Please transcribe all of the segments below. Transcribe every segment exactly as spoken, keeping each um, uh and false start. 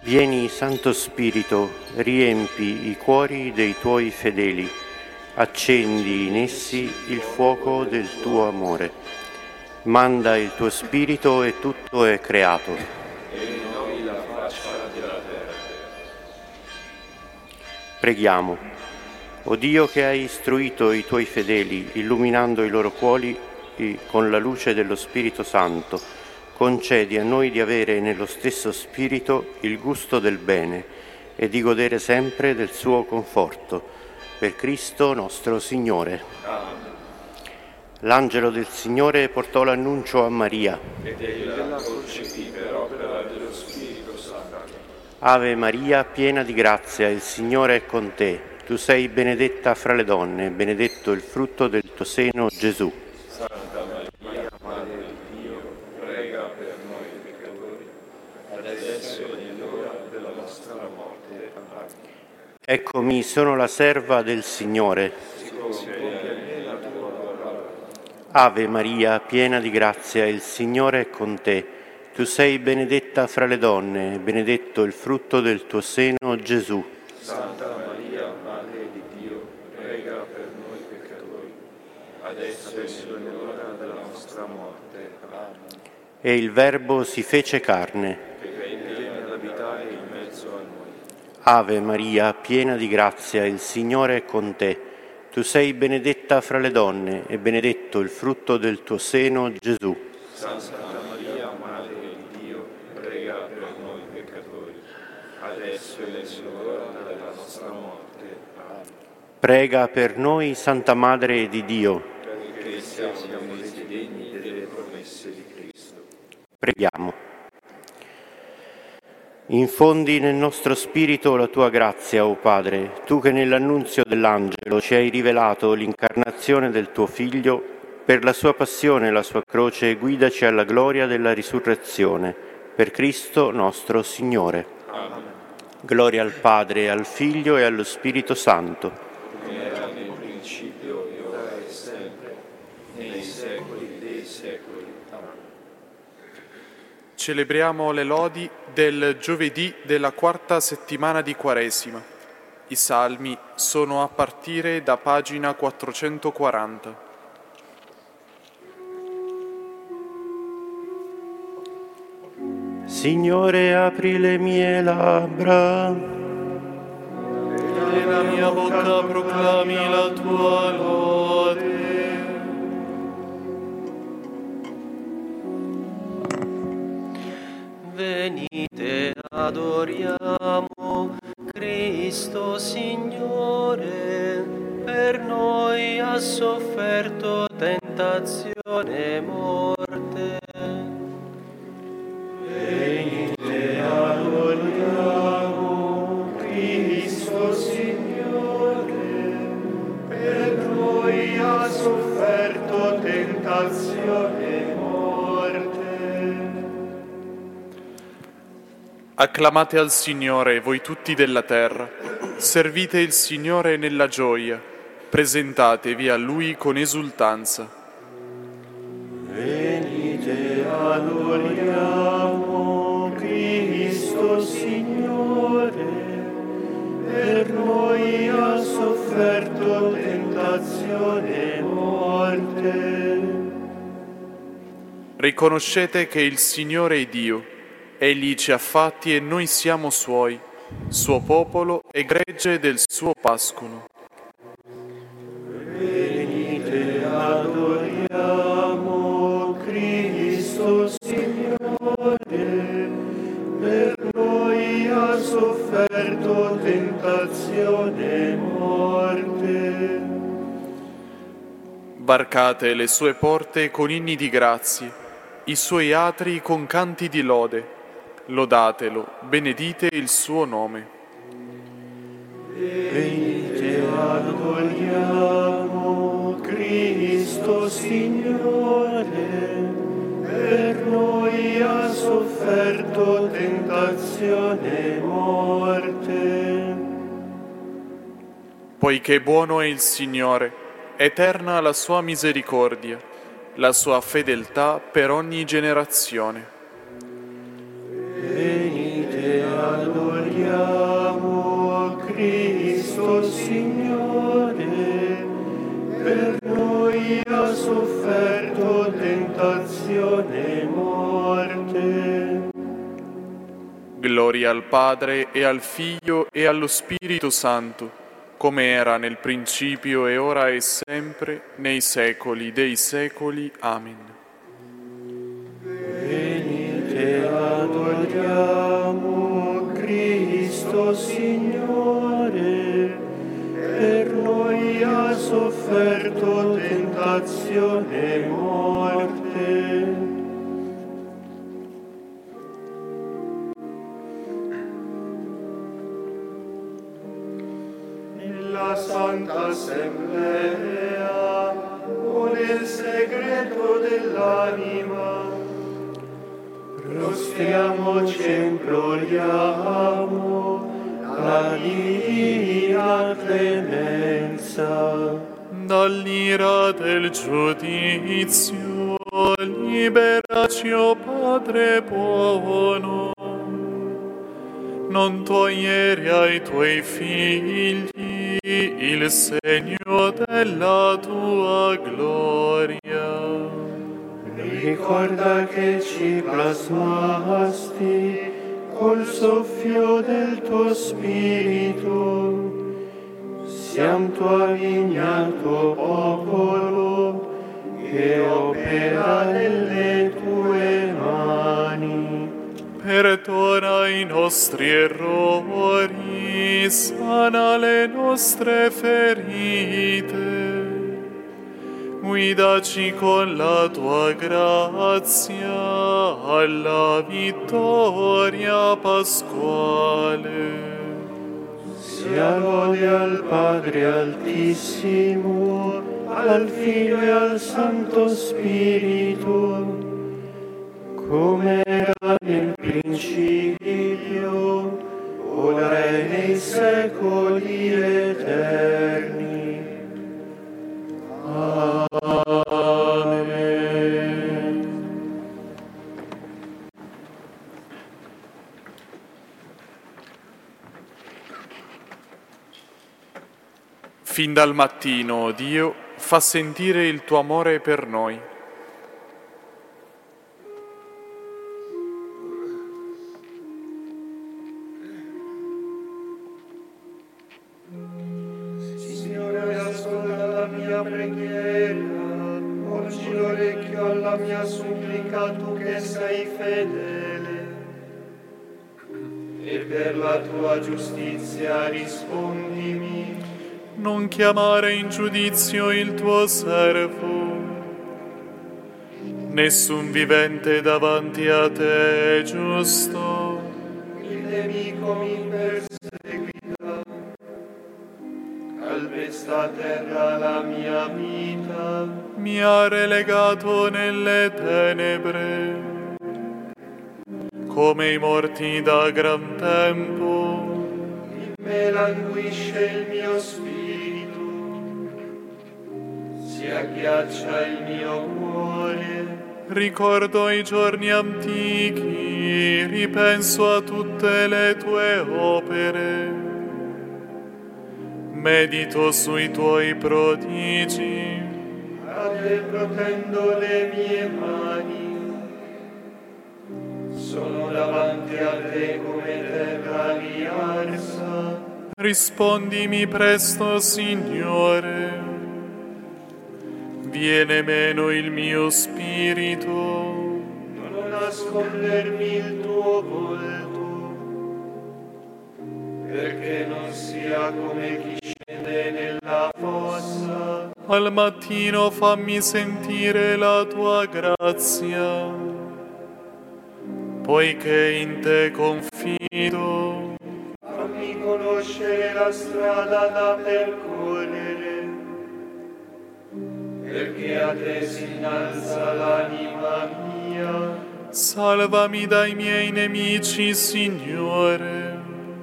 Vieni, Santo Spirito, riempi i cuori dei tuoi fedeli, accendi in essi il fuoco del tuo amore. Manda il tuo Spirito e tutto è creato. E noi la faccia della terra. Preghiamo. O Dio che hai istruito i tuoi fedeli, illuminando i loro cuori con la luce dello Spirito Santo, concedi a noi di avere nello stesso Spirito il gusto del bene e di godere sempre del suo conforto. Per Cristo nostro Signore. Amen. L'angelo del Signore portò l'annuncio a Maria. Ed ella la concepì per opera dello Spirito Santo. Ave Maria, piena di grazia, il Signore è con te. Tu sei benedetta fra le donne, benedetto il frutto del tuo seno, Gesù. Santa Maria, Madre di Dio, prega per noi peccatori, adesso e nell'ora della nostra morte. Amen. Eccomi, sono la serva del Signore. Si compia in me la tua parola. Ave Maria, piena di grazia, il Signore è con te. Tu sei benedetta fra le donne, benedetto il frutto del tuo seno, Gesù. Santa Maria, Madre di Dio, prega per noi peccatori, adesso e nell'ora della nostra morte. Amen. E il Verbo si fece carne. E viene ad abitare in mezzo a noi. Ave Maria, piena di grazia, il Signore è con te. Tu sei benedetta fra le donne, e benedetto il frutto del tuo seno, Gesù. Santa Maria, Madre di Dio, prega per noi peccatori, adesso e nell'ora della nostra morte. Amen. Prega per noi, Santa Madre di Dio. Perché siamo resi degni delle promesse di Cristo. Preghiamo. Infondi nel nostro spirito la tua grazia, o Padre, tu che nell'annunzio dell'angelo ci hai rivelato l'incarnazione del tuo Figlio, per la sua passione e la sua croce guidaci alla gloria della risurrezione. Per Cristo nostro Signore. Amen. Gloria al Padre, al Figlio e allo Spirito Santo. Come era nel principio, e ora e sempre, nei secoli dei secoli. Amen. Celebriamo le lodi del giovedì della quarta settimana di Quaresima. I salmi sono a partire da pagina quattrocentoquaranta. Signore, apri le mie labbra, E la mia bocca proclami la tua lode. Venite, adoriamo Cristo Signore, per noi ha sofferto tentazione e morte. Venite, adoriamo Cristo Signore, per noi ha sofferto tentazione e morte. Acclamate al Signore, voi tutti della terra. Servite il Signore nella gioia. Presentatevi a Lui con esultanza. Venite, adoriamo Cristo Signore, per noi ha sofferto tentazione e morte. Riconoscete che il Signore è Dio. Egli ci ha fatti e noi siamo Suoi, Suo popolo e gregge del Suo pascolo. Venite, adoriamo Cristo Signore, per noi ha sofferto tentazione e morte. Varcate le Sue porte con inni di grazie, i Suoi atri con canti di lode. Lodatelo, benedite il Suo nome. Venite, adoriamo Cristo Signore, per noi ha sofferto tentazione e morte. Poiché buono è il Signore, eterna la Sua misericordia, la Sua fedeltà per ogni generazione. Venite, adoriamo Signore, per noi ha sofferto tentazione e morte. Gloria al Padre e al Figlio e allo Spirito Santo, come era nel principio e ora e sempre, nei secoli dei secoli. Amen. Venite, adoriamo Cristo Signore, per noi ha sofferto tentazione e morte. Nella Santa Assemblea, o nel segreto dell'anima, prostriamoci e imploriamo la divina clemenza. Dall'ira del giudizio, liberaci, o Padre buono. Non togliere ai tuoi figli il segno della tua gloria. Ricorda che ci plasmasti col soffio del tuo spirito. Siam tua vigna, tuo popolo, che opera nelle tue mani. Perdona i nostri errori, sana le nostre ferite. Guidaci con la tua grazia alla vittoria pasquale. Sia lode al Padre Altissimo, al Figlio e al Santo Spirito, come era nel principio, ora e nei secoli eterni. Amen. Fin dal mattino, Dio, fa sentire il tuo amore per noi. Signore, ascolta la mia preghiera, porgi l'orecchio alla mia supplica, tu che sei fedele. E per la tua giustizia rispondimi. Non chiamare in giudizio il tuo servo. Nessun vivente davanti a te è giusto. Il nemico mi perseguita, calpesta a terra la mia vita. Mi ha relegato nelle tenebre, come i morti da gran tempo. In me languisce il mio spirito, si agghiaccia il mio cuore. Ricordo i giorni antichi, ripenso a tutte le tue opere. Medito sui tuoi prodigi. A te protendo le mie mani. Sono davanti a te come terra riarsa. Rispondimi presto, Signore. Viene meno il mio spirito. Non nascondermi il tuo volto, perché non sia come chi scende nella fossa. Al mattino fammi sentire la tua grazia, poiché in te confido. Fammi conoscere la strada da percorrere, perché a te si innalza l'anima mia. Salvami dai miei nemici, Signore.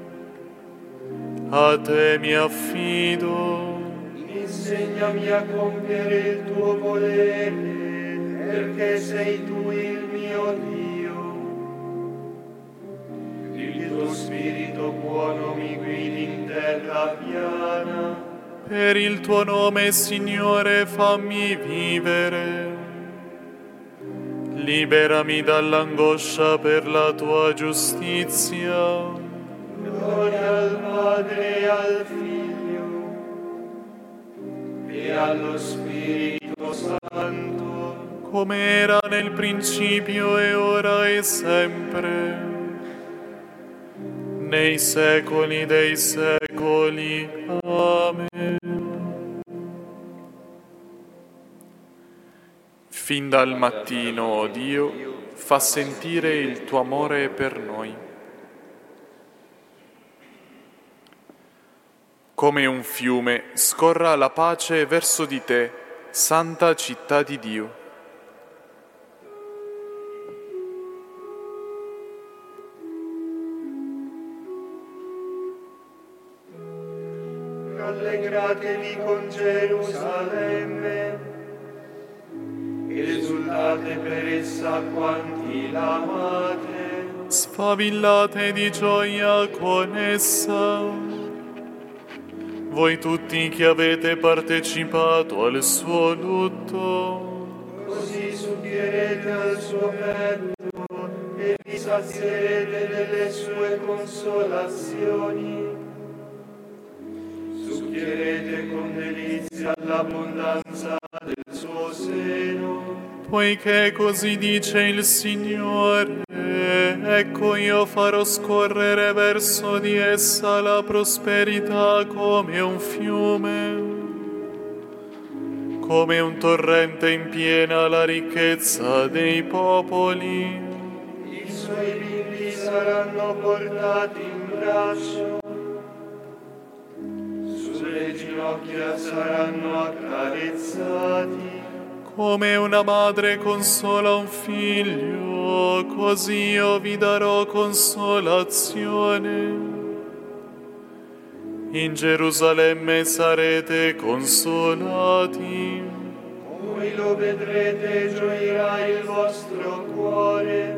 A te mi affido. Insegnami a compiere il tuo volere, perché sei tu il mio Dio. Il tuo Spirito buono mi guidi in terra piana. Per il tuo nome, Signore, fammi vivere. Liberami dall'angoscia per la tua giustizia. Gloria al Padre e al Figlio e allo Spirito Santo, come era nel principio e ora e sempre, nei secoli dei secoli. Amen. Fin dal mattino, o Dio, fa sentire il tuo amore per noi. Come un fiume scorra la pace verso di te, santa città di Dio. rallegratevi con Gerusalemme, esultate per essa quanti l'amate. Sfavillate di gioia con essa, voi tutti che avete partecipato al suo lutto. Così subbierete al suo petto e vi sazierete delle sue consolazioni. Succhierete con delizia l'abbondanza del suo seno. Poiché così dice il Signore, ecco io farò scorrere verso di essa la prosperità come un fiume, come un torrente in piena la ricchezza dei popoli. I suoi bimbi saranno portati in braccio, sulle ginocchia saranno accarezzati. Come una madre consola un figlio, così io vi darò consolazione. In Gerusalemme sarete consolati. Voi lo vedrete e gioirà il vostro cuore.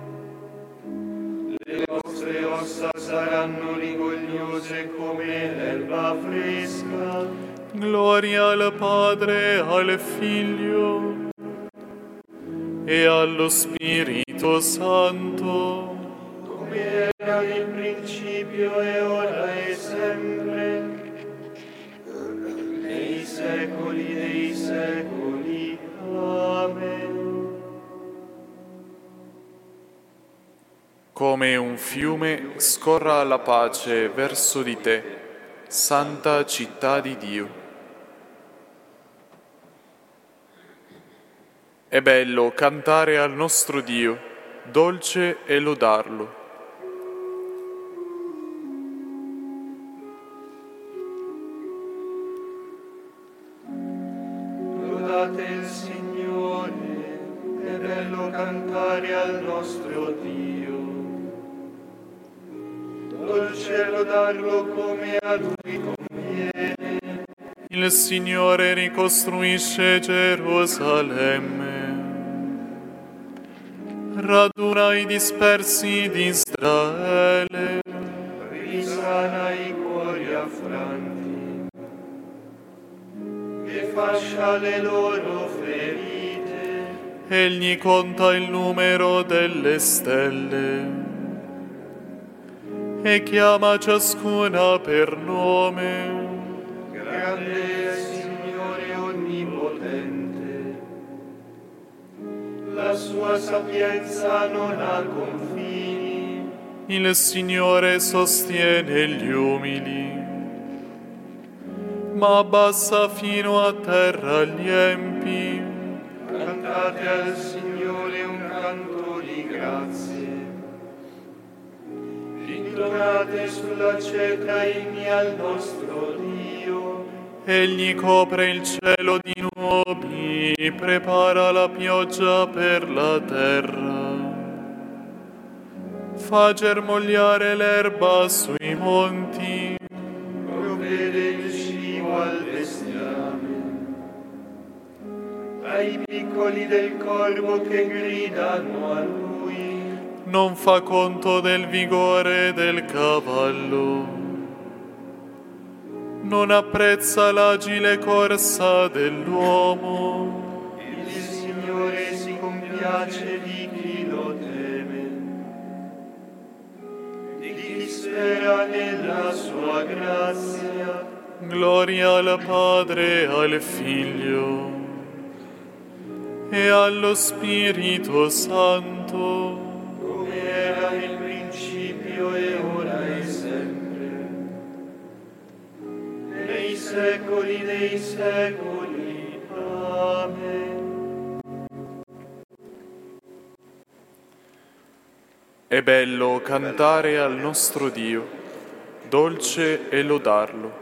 Le vostre ossa saranno rigogliose come l'erba fresca. Gloria al Padre, al Figlio e allo Spirito Santo, come era nel principio e ora e sempre, nei secoli dei secoli. Amen. come un fiume scorra la pace verso di te, santa città di Dio. È bello cantare al nostro Dio, dolce è lodarlo. Lodate il Signore, è bello cantare al nostro Dio. Dolce è lodarlo come a Lui conviene. Il Signore ricostruisce Gerusalemme, raduna i dispersi di Israele, Risana i cuori affranti e fascia le loro ferite. egli conta il numero delle stelle e chiama ciascuna per nome. Grande è il Signore onnipotente, la sua sapienza non ha confini. Il Signore sostiene gli umili, ma abbassa fino a terra gli empi. Cantate al Signore un canto di grazie, intonate sulla cetra inni al nostro Dio. Egli copre il cielo di nubi, prepara la pioggia per la terra, fa germogliare l'erba sui monti. Provvede il cibo al bestiame, ai piccoli del corvo che gridano a Lui. Non fa conto del vigore del cavallo, non apprezza l'agile corsa dell'uomo. Il Signore si compiace di chi lo teme, di chi spera nella sua grazia. Gloria al Padre, al Figlio e allo Spirito Santo, come era nel principio e ora e sempre, nei secoli dei secoli. Amen. È bello cantare al nostro Dio, dolce è lodarlo.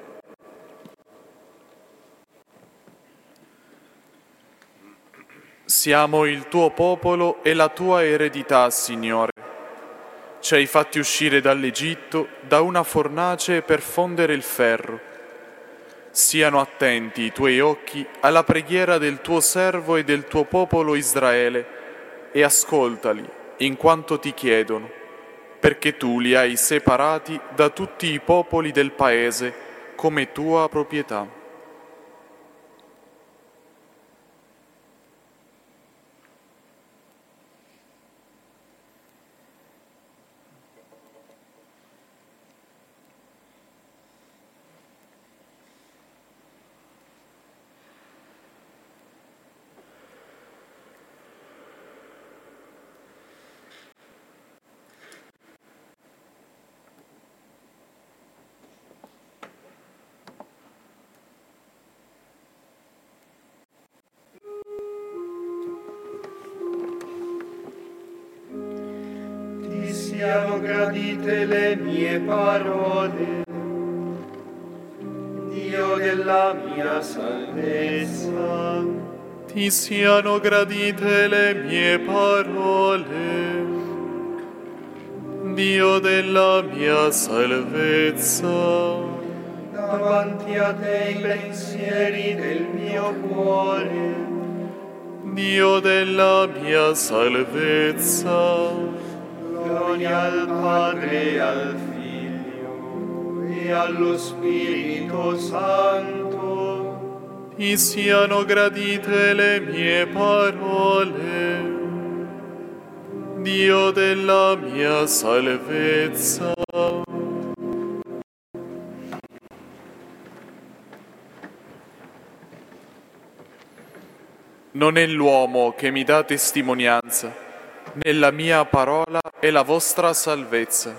Siamo il tuo popolo e la tua eredità, Signore. Ci hai fatti uscire dall'Egitto, da una fornace per fondere il ferro. Siano attenti i tuoi occhi alla preghiera del tuo servo e del tuo popolo Israele e ascoltali in quanto ti chiedono, perché tu li hai separati da tutti i popoli del paese come tua proprietà. Siano gradite le mie parole, Dio della mia salvezza. Ti siano gradite le mie parole, Dio della mia salvezza. Davanti a te i pensieri del mio cuore, Dio della mia salvezza. Gloria al Padre e al Figlio e allo Spirito Santo. Ti siano gradite le mie parole, Dio della mia salvezza. Non è l'uomo che mi dà testimonianza, nella mia parola è la vostra salvezza.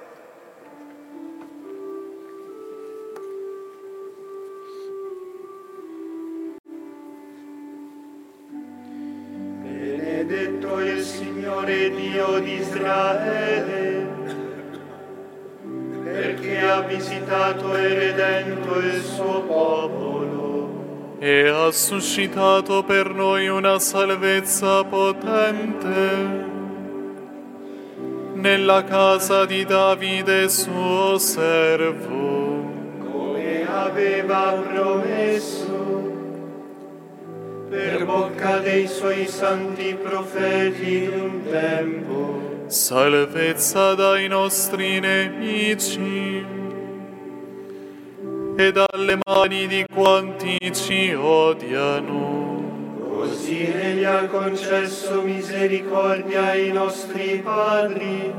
Benedetto il Signore Dio di Israele, perché ha visitato e redento il suo popolo e ha suscitato per noi una salvezza potente nella casa di Davide suo servo, come aveva promesso per bocca dei suoi santi profeti in un tempo. salvezza dai nostri nemici e dalle mani di quanti ci odiano. Così Egli ha concesso misericordia ai nostri padri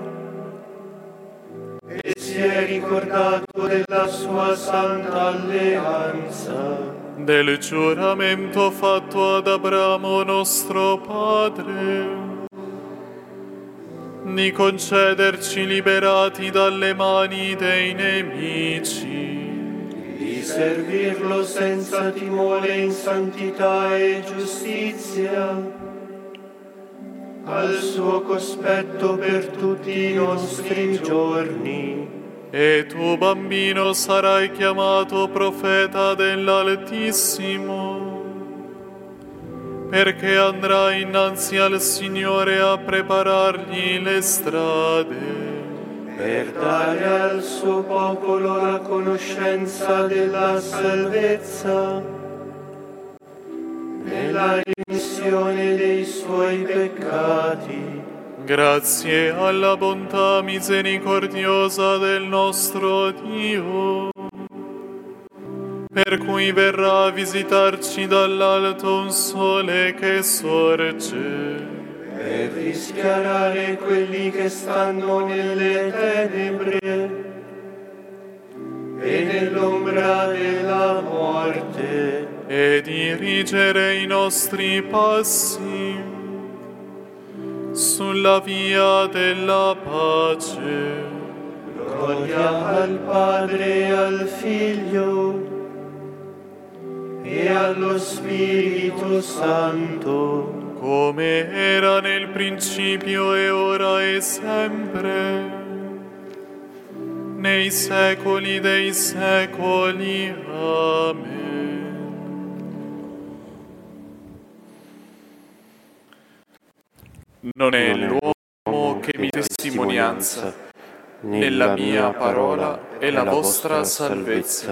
e si è ricordato della sua santa alleanza, del giuramento fatto ad Abramo nostro padre, di concederci liberati dalle mani dei nemici, di servirlo senza timore in santità e giustizia, al suo cospetto per tutti i nostri giorni. E tu, bambino, sarai chiamato profeta dell'Altissimo, perché andrai innanzi al Signore a preparargli le strade, per dare al suo popolo la conoscenza della salvezza, nella remissione dei suoi peccati. grazie alla bontà misericordiosa del nostro Dio, per cui verrà a visitarci dall'alto un sole che sorge, per rischiarare quelli che stanno nelle tenebre e nell'ombra della morte, e dirigere i nostri passi sulla via della pace. Gloria al Padre e al Figlio e allo Spirito Santo, come era nel principio e ora e sempre, nei secoli dei secoli. Amen. Non è l'uomo che mi testimonianza, nella mia parola è la vostra salvezza.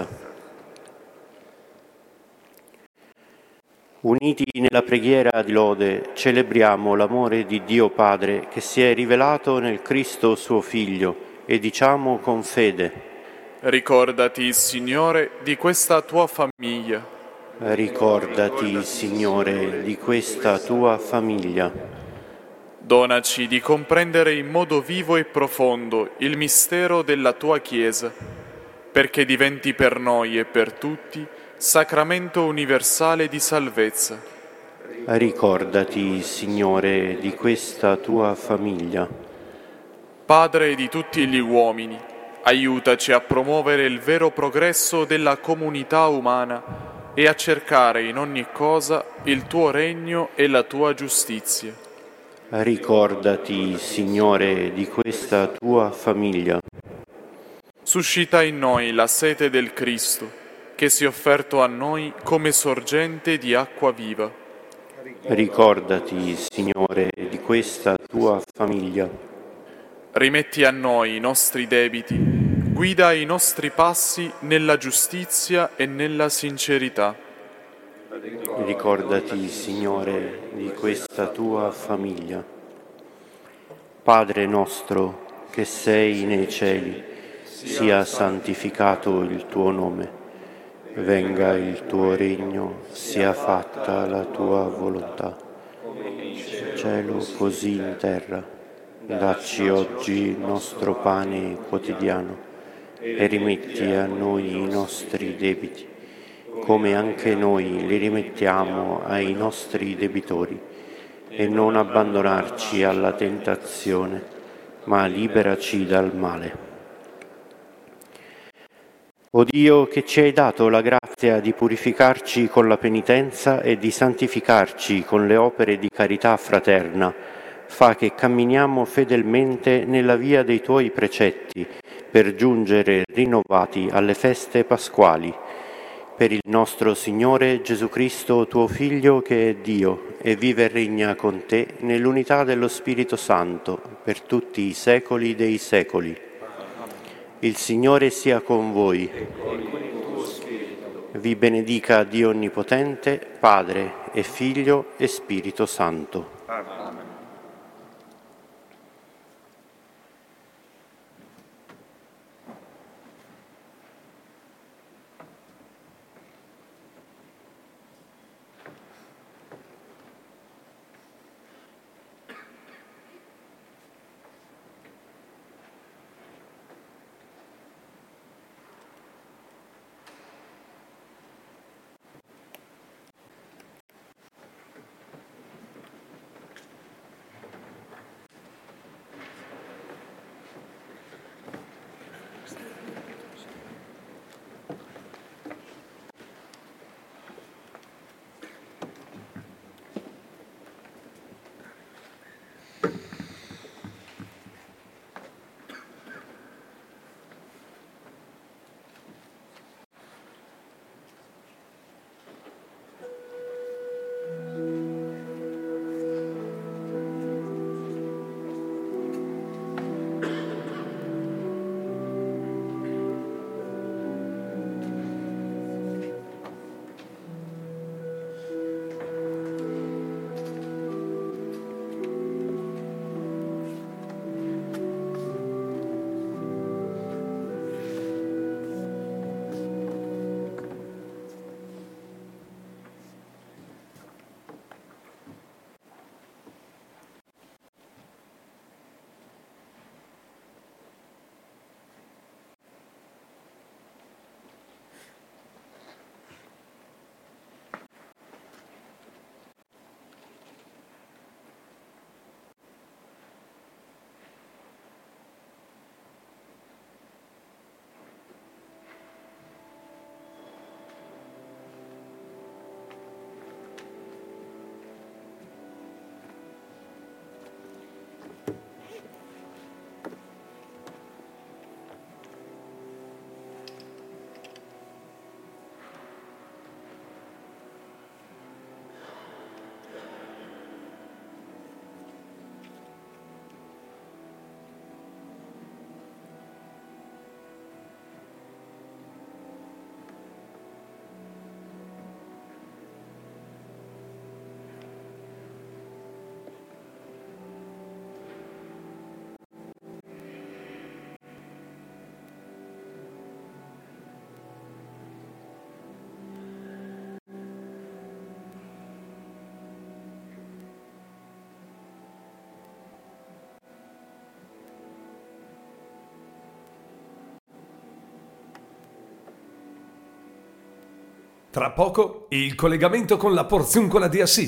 Uniti nella preghiera di lode, celebriamo l'amore di Dio Padre che si è rivelato nel Cristo suo Figlio e diciamo con fede: Ricordati, Signore, di questa tua famiglia. Ricordati, Signore, di questa tua famiglia. Donaci di comprendere in modo vivo e profondo il mistero della tua Chiesa, perché diventi per noi e per tutti sacramento universale di salvezza. Ricordati, Signore, di questa tua famiglia. Padre di tutti gli uomini, aiutaci a promuovere il vero progresso della comunità umana e a cercare in ogni cosa il tuo regno e la tua giustizia. Ricordati, Signore, di questa tua famiglia. Suscita in noi la sete del Cristo, che si è offerto a noi come sorgente di acqua viva. Ricordati, Signore, di questa tua famiglia. Rimetti a noi i nostri debiti, guida i nostri passi nella giustizia e nella sincerità. Ricordati, Signore, di questa tua famiglia. Padre nostro, che sei nei cieli, sia santificato il tuo nome. Venga il tuo regno, sia fatta la tua volontà. In cielo così in terra. Dacci oggi il nostro pane quotidiano e rimetti a noi i nostri debiti, come anche noi li rimettiamo ai nostri debitori, e non abbandonarci alla tentazione, ma liberaci dal male. O Dio, che ci hai dato la grazia di purificarci con la penitenza e di santificarci con le opere di carità fraterna, fa che camminiamo fedelmente nella via dei tuoi precetti per giungere rinnovati alle feste pasquali. Per il nostro Signore Gesù Cristo, tuo Figlio, che è Dio e vive e regna con te nell'unità dello Spirito Santo per tutti i secoli dei secoli. Il Signore sia con voi. Vi benedica Dio Onnipotente, Padre e Figlio e Spirito Santo. Amen. Tra poco il collegamento con la Porziuncola di Assisi.